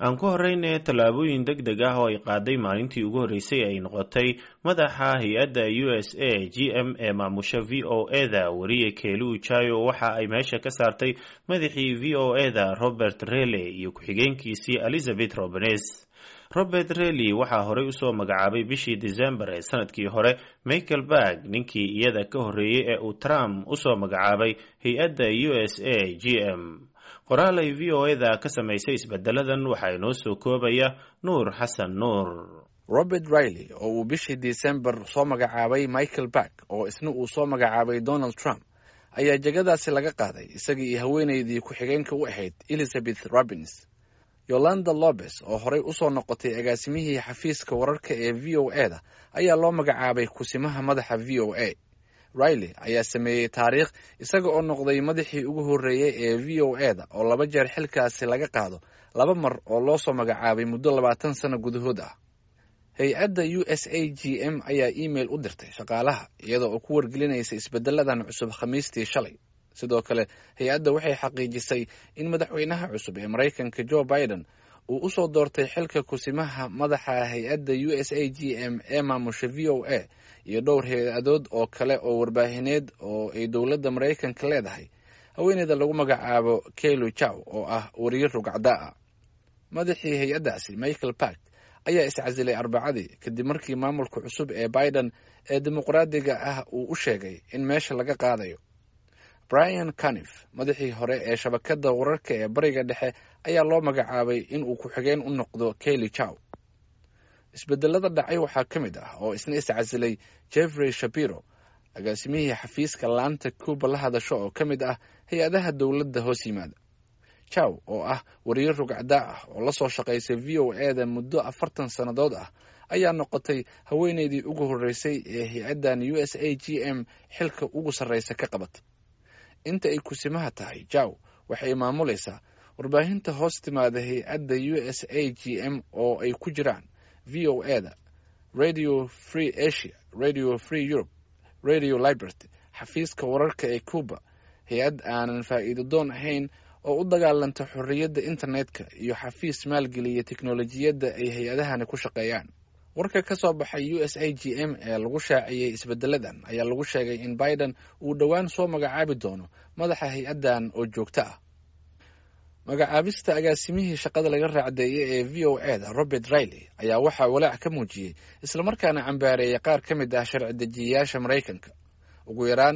aan ku horeyne tallaabooyin degdeg ah oo ay qaaday maalintii ugu horreysay ay noqotay madaxa hay-adda USA GM ee maamusha VOA-da wariye Kelu Chayo waxa ay meesha ka saartay madaxii VOA-da Robert Rele iyo ku-xigeenkiisii Elizabeth Robenes. Robert Rele waxaa horey usoo magacaabay bishii December ee sanadkii hore Michael Bagg, ninkii iyada ka horreeyey ee uu Trump usoo magacaabay hay-adda USA GM. qoraal ay VOA-da ka samaysay isbedeladan waxaa inoo soo koobaya Nuur Xasan Nuur. Robert Riley oo uu bishii December soo magacaabay Michael Bagg oo isna uu soo magacaabay Donald Trump ayaa jagadaasi laga qaaday isagii iyo haweeneydii ku-xigeenka u ahayd Elizabeth Robenes. Yolanda Lopez oo horey usoo noqotay agaasimihii xafiiska wararka ee VOA-da ayaa loo magacaabay kusimaha madaxa VOA. Riley ayaa sameeyey taariikh isaga oo noqday madaxii ugu horreeyey ee VOA-da oo 2 jeer xilkaasi laga qaado 2 mar oo loo soo magacaabay muddo 20 sano gudahood ah. Hay-adda USA GM ayaa email u dirtay shaqaalaha iyada oo ku wargelinaysa isbedeladan cusub Khamiistii shalay. Sidoo kale hay-adda waxay xaqiijisay in madaxweynaha cusub ee Mareykanka Joe Biden uu usoo doortay xilka kusimaha madaxa hay-adda USA GM ee maamusha VOA iyo dhowr hay-adood oo kale oo warbaahineed oo ay dowladda Mareykanka leedahay. haweeneyda lagu magacaabo Kelu Chayo oo ah wariye rugcada ah. Madaxii hay-addaasi Michael Bagg ayaa iscasilay Arbacadii kadib markii maamulka cusub ee Biden ee dimuqraadiga ah uu u sheegay in meesha laga qaadayo. Brian Caniff, madaxii hore ee shabakadda wararka ee Bariga Dhexe, ayaa loo magacaabay in uu ku-xigeen u noqdo Kelu Chayo. Isbedelada dhacay waxaa ka mid ah oo isna iscasilay Jeffrey Shapiro, agaasimihii xafiiska laanta Cuba la hadasho oo ka mid ah hay-adaha dowladda hoos yimaada. Chayo oo ah wariye rugcada ah oo la soo shaqaysay VOA-da muddo 40 sannadood ah ayaa noqotay haweeneydii ugu horreysay ee hay-addan USA GM xilka ugu sarreysa ka qabatay. Inta ay kusimaha tahay, Chayo waxay maamulaysaa warbaahinta hoos timaada hay-adda USA GM oo ay ku jiraan VOA-da, Radio Free Asia, Radio Free Europe, Radio Liberty, xafiiska wararka ee Cuba, hay-ad aanan faa'iido doon ahayn oo u dagaalanta xorriyadda internetka iyo xafiis maalgeliya teknolojiyadda ay hay-adahani ku shaqeeyaan. Warka ka soo baxay USA GM ee lagu shaaciyey isbedeladan ayaa lagu sheegay in Biden uu dhowaan soo magacaabi doono madaxa hay-addan oo joogto ah. Magacaabista agaasimihii shaqada laga raacdeeyay ee VOA-da Robert Riley ayaa waxaa walaac ka muujiyey isla markaana cambaareeyay qaar ka mid ah sharci dejiyayaasha Mareykanka. Ugu yaraan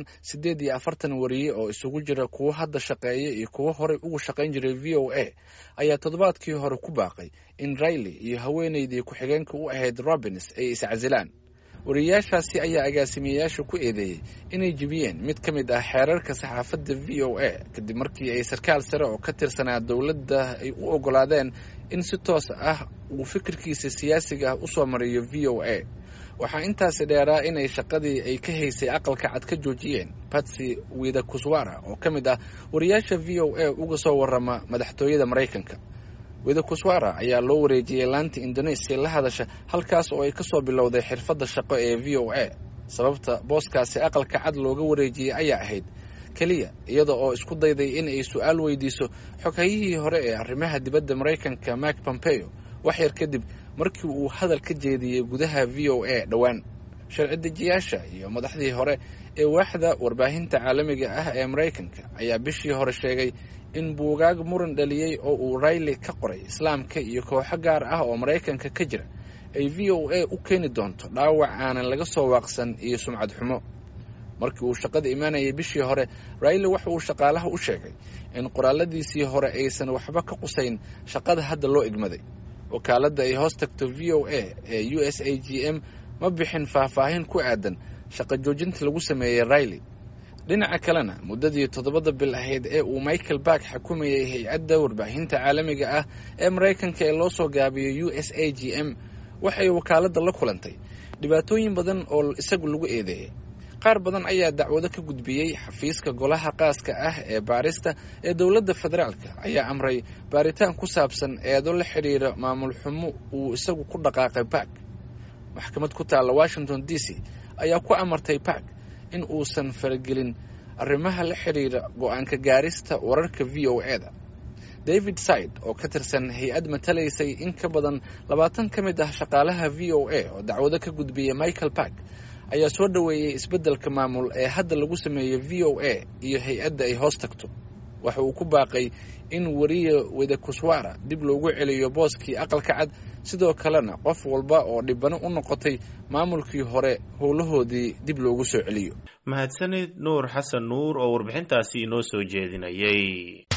48 wariye oo isugu jira kuwo hadda shaqeeya iyo kuwo horey ugu shaqayn jiray VOA ayaa toddobaadkii hore ku baaqay in Riley iyo haweeneydii ku-xigeenka u ahayd Robenes ay iscasilaan. wariyaashaasi ayaa agaasimayaasha ku eedeeyey inay jebiyeen mid ka mid ah xeerarka saxaafadda VOA kadib markii ay sarkaal sare oo ka tirsanaa dowladda ay u ogolaadeen in si toos ah uu fikirkiisa siyaasiga ah u soo mariyo VOA. waxaa intaasi dheeraa inay shaqadii ay ka haysay aqalka cad ka joojiyeen Patsy Widakuswara oo ka mid ah wariyaasha VOA uga soo warrama madaxtooyada Mareykanka. Widakuswara ayaa loo wareejiyay laanta Indonesia la hadasha halkaas oo ay ka soo bilowday xirfadda shaqo ee VOA. sababta booskaasi aqalka cad looga wareejiyay ayaa ahayd kaliya iyada oo isku dayday in ay su'aal weydiiso xoghaygii hore ee arrimaha dibadda Mareykanka Mike Pompeo wax yar kadib markii uu hadal ka jeediyay gudaha VOA dhawaan. Sharci dejiyaasha iyo madaxdii hore ee waaxda warbaahinta caalamiga ah ee Mareykanka ayaa bishii hore sheegay in buugaag muran dhaliyay oo uu Riley ka qoray Islaamka iyo kooxo gaar ah oo Mareykanka ka jira ay VOA u keeni doonto dhaawac aanan laga soo waaqsan iyo sumcad xumo. Markii uu shaqada imaanayay bishii hore, Riley waxa uu shaqaalaha u sheegay in qoraaladiisii hore aysan waxba ka qusayn shaqada hadda loo igmaday. wakaaladda ay hoos tagto VOA ee USA GM ma bixin faahfaahin ku aadan shaqo joojinta lagu sameeyay Riley. dhinaca kalena muddadii 7 bil ahayd ee uu Michael Bagg xukumayay hay-adda warbaahinta caalamiga ah ee Mareykanka ee loo soo gaabiyay USA GM waxay wakaaladda la kulantay dhibaatooyin badan oo isagu lagu eedeeyay. qaar badan ayaa dacwado ka gudbiyay xafiiska golaha qaaska ah ee baarista ee dowladda federaalka ayaa amray baaritaan ku saabsan eedo la xiriira maamul xumo uu isagu ku dhaqaaqay Bagg. maxkamad ku taala Washington DC ayaa ku amartay Bagg in uusan faragelin arrimaha la xiriira go'aanka gaarista wararka VOA-da. david side oo ka tirsan hay-ad matalaysay in ka badan 20 ka mid ah shaqaalaha v o a oo dacwado ka gudbiyay michael park ayaa soo dhoweeyey isbeddelka maamul ee hadda lagu sameeyey v o a iyo hay-adda ay hoos tagto. waxa uu ku baaqay in wariye Widekuswara dib loogu celiyo booskii aqalka cad, sidoo kalena qof walba oo dhibano u noqotay maamulkii hore howlahoodii dib loogu soo celiyo. mahadsanid Nuur Xasan Nuur oo warbixintaasi inoo soo jeedinayay.